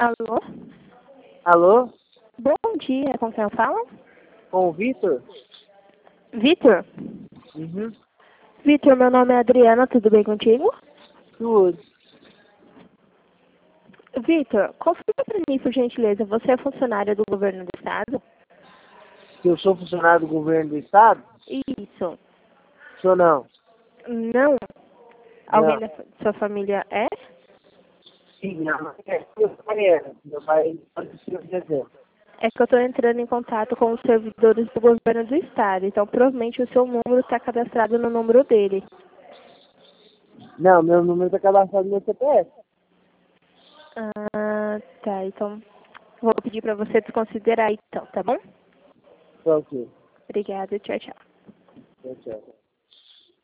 Alô? Alô? Bom dia, com quem eu falo? Com o Vitor? Vitor? Uhum. Vitor, meu nome é Adriana, tudo bem contigo? Tudo. Vitor, confirma pra mim, por gentileza, você é funcionário do governo do estado? Se eu sou funcionário do governo do estado? Isso. Sou não. Não? Alguém Não. da sua família é? Sim, não. Meu pai era. Meu pai faleceu em dezembro. É que eu estou entrando em contato com os servidores do governo do estado, então provavelmente o seu número está cadastrado no número dele. Não, meu número está cadastrado no meu CPF. Ah, tá, então vou pedir para você desconsiderar então, tá bom? Tá ok. Obrigada, tchau, tchau. Tchau, tchau.